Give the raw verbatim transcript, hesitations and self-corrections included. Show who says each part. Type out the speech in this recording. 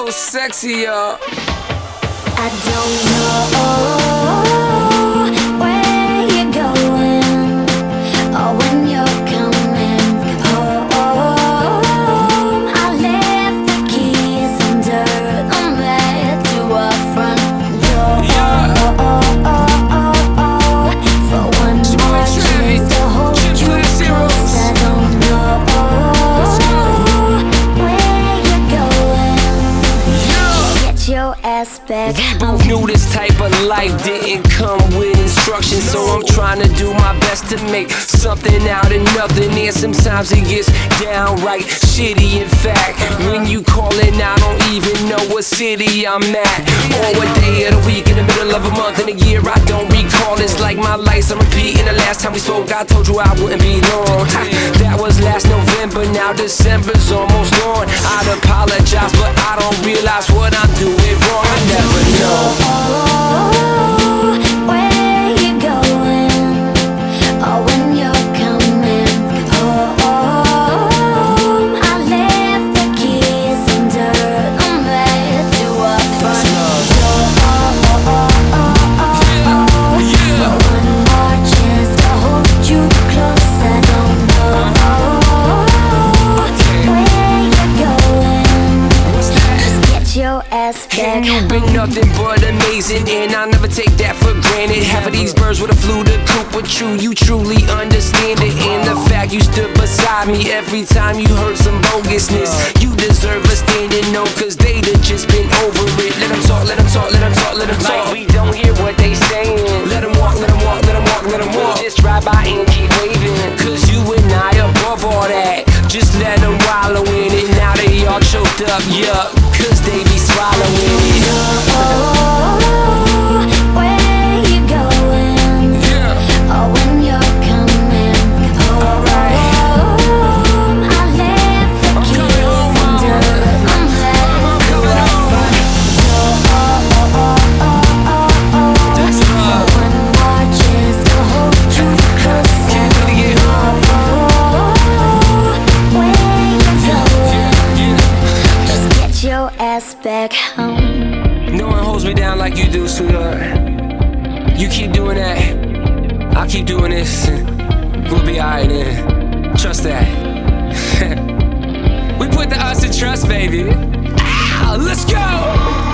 Speaker 1: so sexy, y'all.
Speaker 2: I don't know where you're going or when you're coming home. I left the keys under the bed to our front door. For one more chance to hold you close. I don't know where you're going. Get your ass back.
Speaker 1: We both knew this type of life didn't come with instructions, so I'm trying to do my best to make something out of nothing. And sometimes it gets downright shitty. In fact, when you callin', I don't even know what city I'm at or what day of the week, in the middle of a month, in a year I don't recall. It's like my life's on repeat. And the last time we spoke, I told you I wouldn't be long. That was last November, now December's almost gone. I'd apologize, but I don't realize what I'm doing wrong. I never know
Speaker 2: where you're going or when you're coming home. I left the keys under the bed to our front door. For one more chance to hold you close. I don't know where you're going. Just get your ass back
Speaker 1: and you've
Speaker 2: home.
Speaker 1: been nothing but amazing, and I'll never take that for granted. Half of these birds would've flew the coop, but you, you truly understand it. And the fact you stood beside me every time you heard some bogusness, you deserve a standing no, cause they'd have just been over it. Let them talk, let them talk, let them talk, let them talk. Like we don't hear what they saying. Let them walk, let them walk, let them walk, let them walk. Just drive by and keep waving, cause you and I above all that. Just let them wallow in it. Now they all choked up, yuck, cause they be swallowing it.
Speaker 2: Where you going?
Speaker 1: Yeah.
Speaker 2: Or when you're coming home. I left the keys under the bed to our front door. For one more chance to hold you close. I don't know where you're going. Just get your ass back home.
Speaker 1: No one holds me down like you do, sweetheart. You keep doing that, I'll keep doing this. We'll be alright then. Trust that. We put the us in trust, baby. Ow, let's go!